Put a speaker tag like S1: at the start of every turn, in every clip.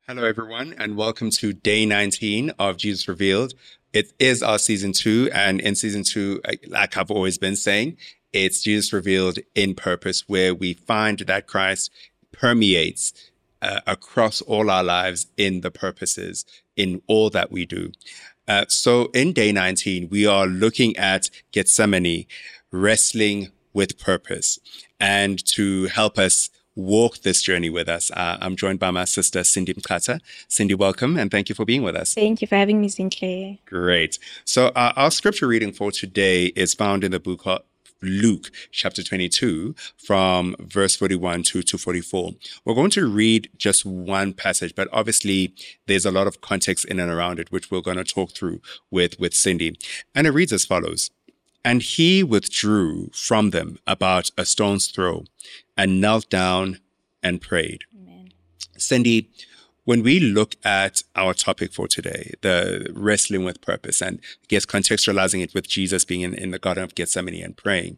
S1: Hello, everyone, and welcome to day 19 of Jesus Revealed. It is our season 2, and in season 2, like I've always been saying, it's Jesus Revealed in purpose, where we find that Christ permeates across all our lives in the purposes, in all that we do. So in day 19, we are looking at Gethsemane, wrestling with purpose. And to help us walk this journey with us, I'm joined by my sister, Cindy Mkata. Cindy, welcome, and thank you for being with us.
S2: Thank you for having me, Sinclair.
S1: Great. So our scripture reading for today is found in the book of Luke chapter 22 from verse 41 to 44. We're going to read just one passage, but obviously there's a lot of context in and around it, which we're going to talk through with Cindy. And it reads as follows. And he withdrew from them about a stone's throw and knelt down and prayed.
S2: Amen.
S1: Cindy, when we look at our topic for today, the wrestling with purpose, and I guess contextualizing it with Jesus being in the Garden of Gethsemane and praying,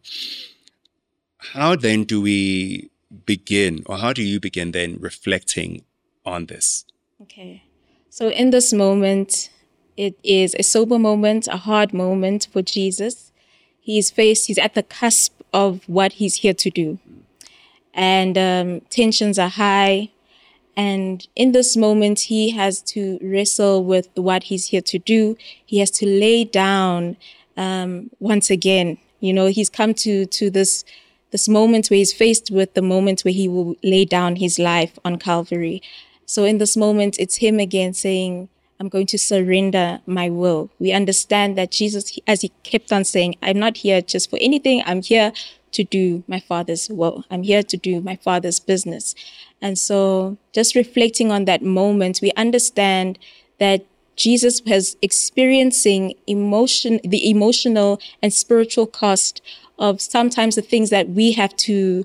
S1: how then do we begin, or how do you begin then reflecting on this?
S2: Okay. So in this moment, it is a sober moment, a hard moment for Jesus. He's at the cusp of what he's here to do. And tensions are high. And in this moment, he has to wrestle with what he's here to do. He has to lay down once again. You know, he's come to this moment where he's faced with the moment where he will lay down his life on Calvary. So in this moment, it's him again saying, I'm going to surrender my will. We understand that Jesus, as he kept on saying, I'm not here just for anything. I'm here to do my Father's will. I'm here to do my Father's business. And so just reflecting on that moment, we understand that Jesus was experiencing the emotional and spiritual cost of sometimes the things that we have to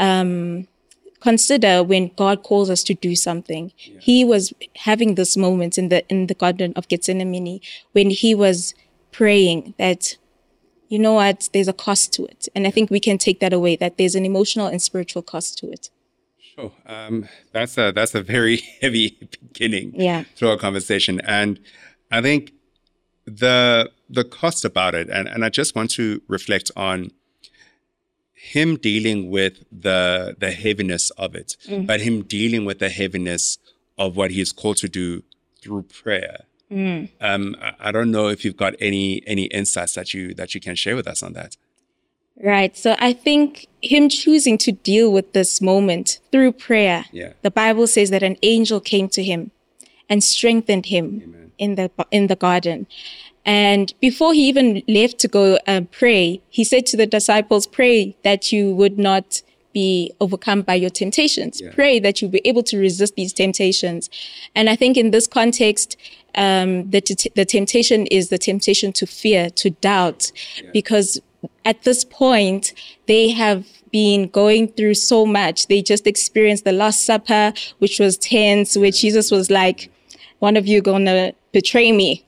S2: consider when God calls us to do something. Yeah. He was having this moment in the Garden of Gethsemane when he was praying that, you know what, there's a cost to it. And I think we can take that away, that there's an emotional and spiritual cost to it.
S1: Sure. That's a very heavy beginning to our conversation. And I think the cost about it, and I just want to reflect on him dealing with the heaviness of it, but him dealing with the heaviness of what he's called to do through prayer. I don't know if you've got any insights that you can share with us on that.
S2: Right. So I think him choosing to deal with this moment through prayer.
S1: Yeah.
S2: The Bible says that an angel came to him and strengthened him in the garden. And before he even left to go pray, he said to the disciples, pray that you would not be overcome by your temptations. Yeah. Pray that you'll be able to resist these temptations. And I think in this context, the temptation is the temptation to fear, to doubt, because at this point, they have been going through so much. They just experienced the Last Supper, which was tense, where Jesus was like, one of you gonna betray me.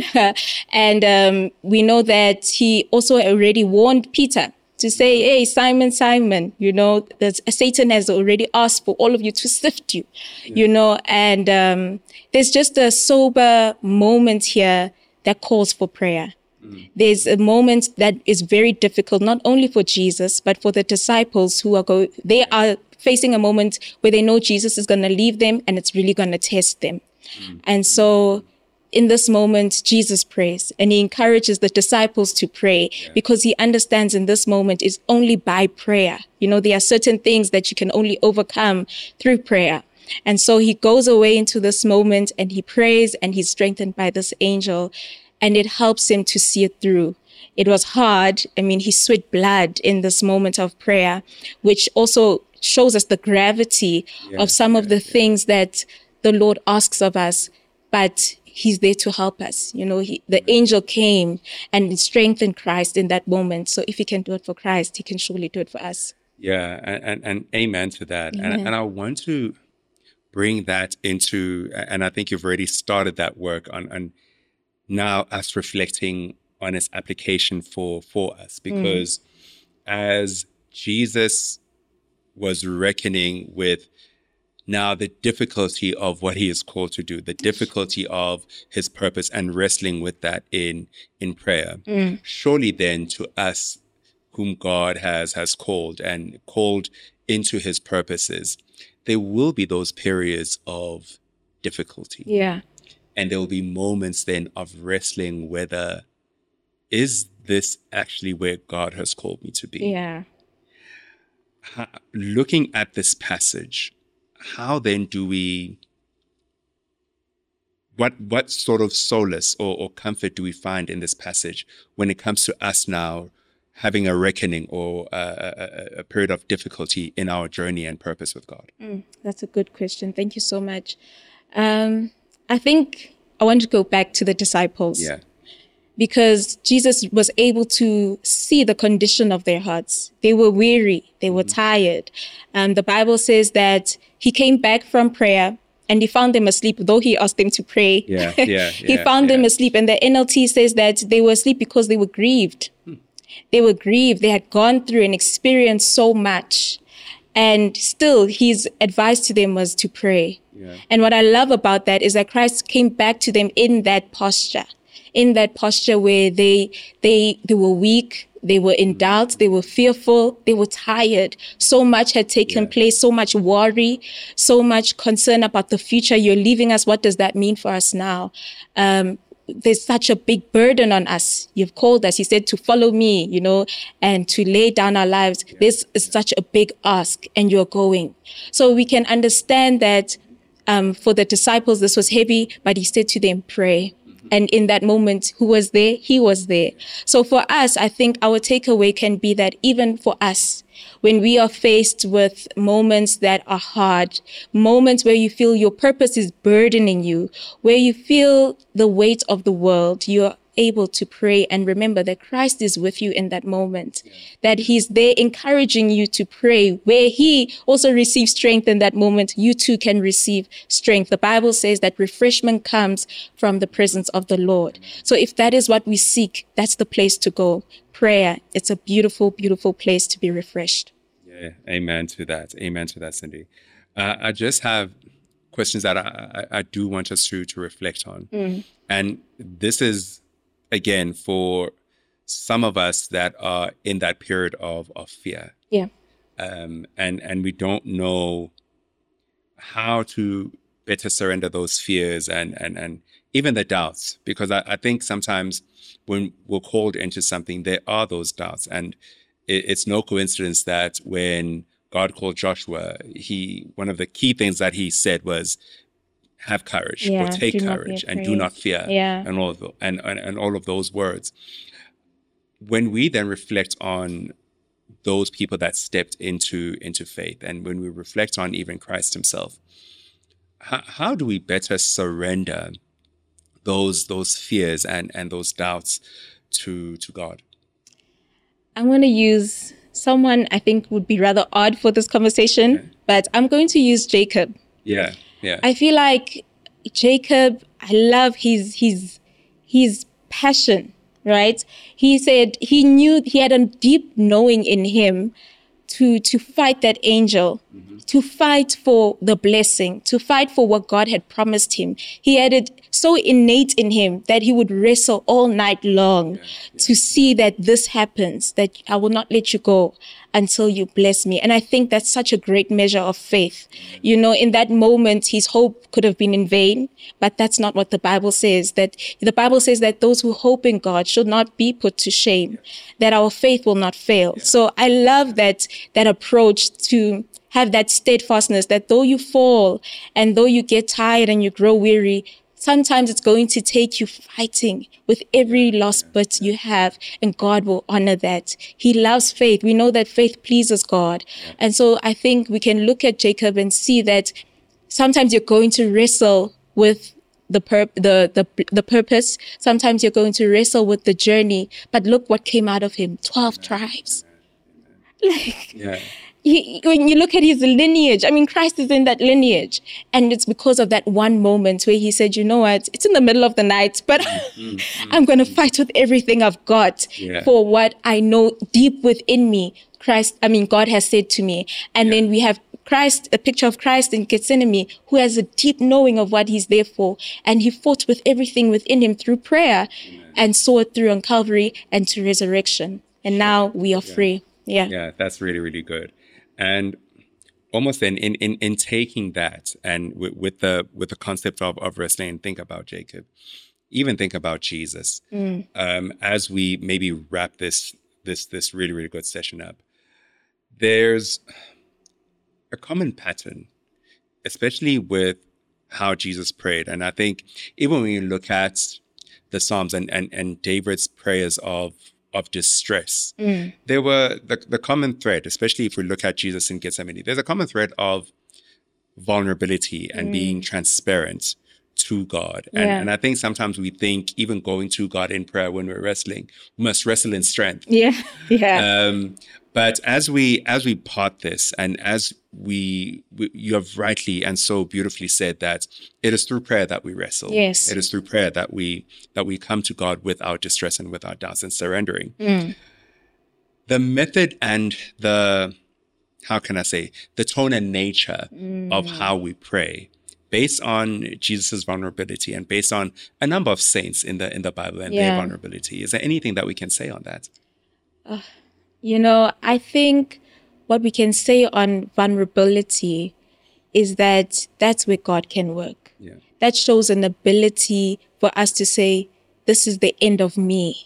S2: And we know that he also already warned Peter to say, hey, Simon, Simon, you know, that Satan has already asked for all of you to sift you, you know, and there's just a sober moment here that calls for prayer. There's a moment that is very difficult, not only for Jesus, but for the disciples who they are facing a moment where they know Jesus is going to leave them and it's really going to test them. And so in this moment, Jesus prays and he encourages the disciples to pray because he understands in this moment is only by prayer. You know, there are certain things that you can only overcome through prayer. And so he goes away into this moment and he prays and he's strengthened by this angel. And it helps him to see it through. It was hard. I mean, he sweat blood in this moment of prayer, which also shows us the gravity of some of the things that the Lord asks of us, but he's there to help us. You know, the angel came and strengthened Christ in that moment. So if he can do it for Christ, he can surely do it for us.
S1: Yeah, and amen to that. And I want to bring that into, and I think you've already started that work on now us reflecting on its application for us, because as Jesus was reckoning with now the difficulty of what he is called to do, the difficulty of his purpose, and wrestling with that in prayer. Surely then, to us whom God has called and called into his purposes, there will be those periods of difficulty.
S2: Yeah.
S1: And there will be moments then of wrestling whether, is this actually where God has called me to be?
S2: Yeah.
S1: Looking at this passage, how then do we, what sort of solace or comfort do we find in this passage when it comes to us now having a reckoning or a period of difficulty in our journey and purpose with God?
S2: That's a good question. Thank you so much. I think I want to go back to the disciples.
S1: Yeah.
S2: Because Jesus was able to see the condition of their hearts. They were weary. They were tired. The Bible says that he came back from prayer and he found them asleep, though he asked them to pray. He found them asleep. And the NLT says that they were asleep because they were grieved. They were grieved. They had gone through and experienced so much. And still, his advice to them was to pray.
S1: Yeah.
S2: And what I love about that is that Christ came back to them in that posture where they were weak, they were in doubt, they were fearful, they were tired. So much had taken place, so much worry, so much concern about the future. You're leaving us. What does that mean for us now? There's such a big burden on us. You've called us, he said, to follow me, and to lay down our lives. This is such a big ask, and you're going. So we can understand that for the disciples, this was heavy, but he said to them, pray. And in that moment, who was there? He was there. So for us, I think our takeaway can be that even for us, when we are faced with moments that are hard, moments where you feel your purpose is burdening you, where you feel the weight of the world, you're able to pray and remember that Christ is with you in that moment, that he's there encouraging you to pray. Where he also receives strength in that moment, you too can receive strength. The Bible says that refreshment comes from the presence of the Lord. So if that is what we seek, that's the place to go. Prayer, it's a beautiful, beautiful place to be refreshed.
S1: Yeah, amen to that. Amen to that, Cindy. I just have questions that I do want us to reflect on. And this is, again, for some of us that are in that period of fear.
S2: Yeah.
S1: And we don't know how to better surrender those fears and even the doubts, because I think sometimes when we're called into something, there are those doubts. And it's no coincidence that when God called Joshua, one of the key things that he said was, have courage, or take courage, and do not fear, and all of and all of those words. When we then reflect on those people that stepped into faith, and when we reflect on even Christ himself, how do we better surrender those fears and those doubts to God?
S2: I'm going to use someone I think would be rather odd for this conversation, but I'm going to use Jacob.
S1: Yeah.
S2: I feel like Jacob, I love his passion, right? He said he knew, he had a deep knowing in him to fight that angel, to fight for the blessing, to fight for what God had promised him. He had it so innate in him that he would wrestle all night long to see that this happens, that I will not let you go until you bless me. And I think that's such a great measure of faith. In that moment, his hope could have been in vain, but that's not what the Bible says. That the Bible says that those who hope in God should not be put to shame, that our faith will not fail. So I love that approach to have that steadfastness, that though you fall and though you get tired and you grow weary, sometimes it's going to take you fighting with every lost bit you have, and God will honor that. He loves faith. We know that faith pleases God. And so I think we can look at Jacob and see that sometimes you're going to wrestle with the purpose. Sometimes you're going to wrestle with the journey. But look what came out of him, 12 tribes. when you look at his lineage, I mean, Christ is in that lineage. And it's because of that one moment where he said, you know what, it's in the middle of the night, but I'm going to fight with everything I've got for what I know deep within me. God has said to me. And then we have Christ, a picture of Christ in Gethsemane, who has a deep knowing of what he's there for. And he fought with everything within him through prayer and saw it through on Calvary and to resurrection. And now we are free.
S1: Yeah, that's really, really good. And almost then in taking that and with the concept of wrestling, think about Jacob, even think about Jesus, as we maybe wrap this really, really good session up, there's a common pattern, especially with how Jesus prayed. And I think even when you look at the Psalms and David's prayers of distress, there were the common thread, especially if we look at Jesus in Gethsemane, there's a common thread of vulnerability and being transparent to God. And I think sometimes we think even going to God in prayer when we're wrestling, we must wrestle in strength. But as we part this, and as you have rightly and so beautifully said that it is through prayer that we wrestle.
S2: Yes.
S1: It is through prayer that we come to God with our distress and with our doubts and surrendering. The method and the tone and nature of how we pray, based on Jesus's vulnerability and based on a number of saints in the Bible and their vulnerability. Is there anything that we can say on that?
S2: I think what we can say on vulnerability is that that's where God can work. That shows an ability for us to say, this is the end of me.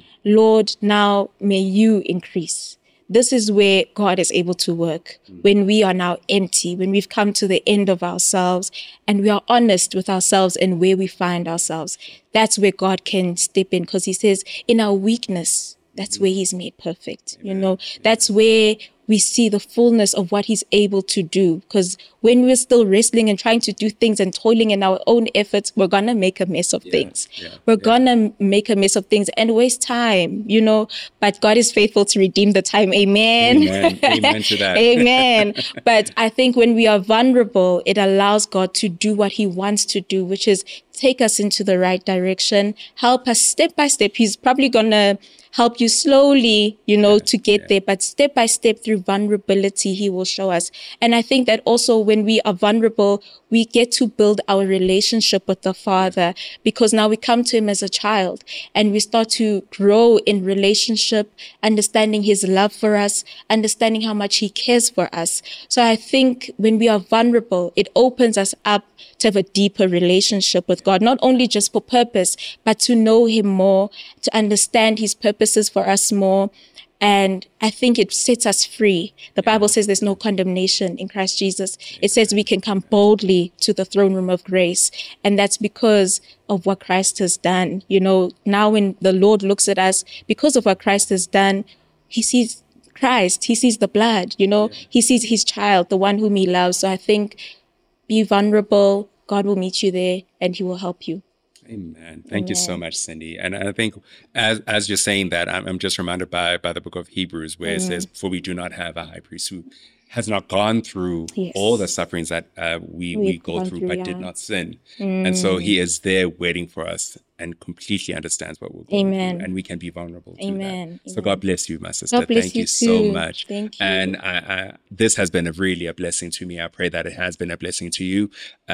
S2: Lord, now may you increase. This is where God is able to work, when we are now empty, when we've come to the end of ourselves and we are honest with ourselves and where we find ourselves. That's where God can step in, because he says in our weakness, that's where he's made perfect. That's where we see the fullness of what he's able to do. Because when we're still wrestling and trying to do things and toiling in our own efforts, we're going to make a mess of things. We're going to make a mess of things and waste time, But God is faithful to redeem the time. Amen.
S1: Amen to that.
S2: Amen. But I think when we are vulnerable, it allows God to do what he wants to do, which is take us into the right direction, help us step by step. He's probably going to help you slowly, to get there. But step by step through vulnerability, he will show us. And I think that also when we are vulnerable, we get to build our relationship with the Father, because now we come to him as a child and we start to grow in relationship, understanding his love for us, understanding how much he cares for us. So I think when we are vulnerable, it opens us up to have a deeper relationship with God, not only just for purpose, but to know him more, to understand his purposes for us more. And I think it sets us free. The Bible says there's no condemnation in Christ Jesus. It says we can come boldly to the throne room of grace. And that's because of what Christ has done. Now when the Lord looks at us, because of what Christ has done, he sees Christ, he sees the blood, he sees his child, the one whom he loves. So I think be vulnerable. God will meet you there and he will help you.
S1: Amen. Thank you so much, Cindy. And I think as you're saying that, I'm just reminded by the book of Hebrews, where it says, for we do not have a high priest who has not gone through all the sufferings that we go through, but did not sin. And so he is there waiting for us and completely understands what we're going through. And we can be vulnerable to that. So God bless you, my sister. Thank you so much.
S2: Thank you.
S1: And this has been really a blessing to me. I pray that it has been a blessing to you.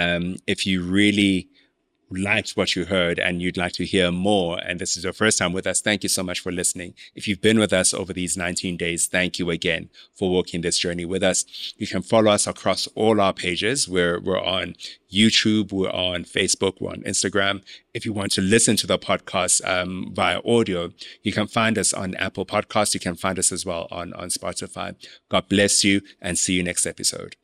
S1: If you really liked what you heard and you'd like to hear more, and this is your first time with us, thank you so much for listening. If you've been with us over these 19 days, thank you again for walking this journey with us. You can follow us across all our pages. We're on YouTube, we're on Facebook, we're on Instagram. If you want to listen to the podcast via audio, you can find us on Apple Podcasts. You can find us as well on Spotify. God bless you and see you next episode.